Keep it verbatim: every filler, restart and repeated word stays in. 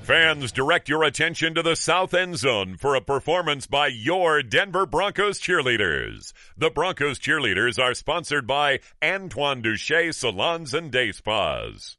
Fans, direct your attention to the south end zone for a performance by your Denver Broncos cheerleaders. The Broncos cheerleaders are sponsored by Antoine Duche Salons and Day Spas.